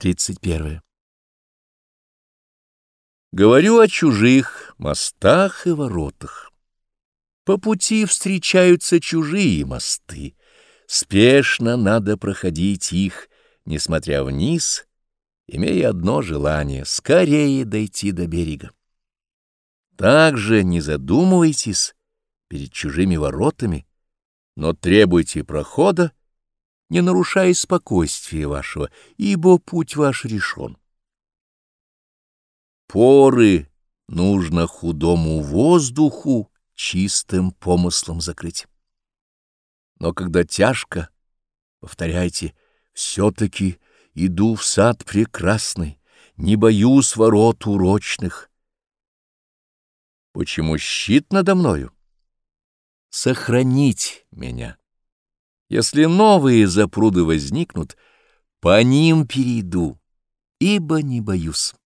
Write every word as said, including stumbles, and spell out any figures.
тридцать первое. Говорю о чужих мостах и воротах. По пути встречаются чужие мосты. Спешно надо проходить их, несмотря вниз, имея одно желание — скорее дойти до берега. Также не задумывайтесь перед чужими воротами, но требуйте прохода, не нарушая спокойствия вашего, ибо путь ваш решен. Поры нужно худому воздуху чистым помыслом закрыть. Но когда тяжко, повторяйте: все-таки иду в сад прекрасный, не боюсь ворот урочных. Почему щит надо мною? Сохранить меня. Если новые запруды возникнут, по ним перейду, ибо не боюсь.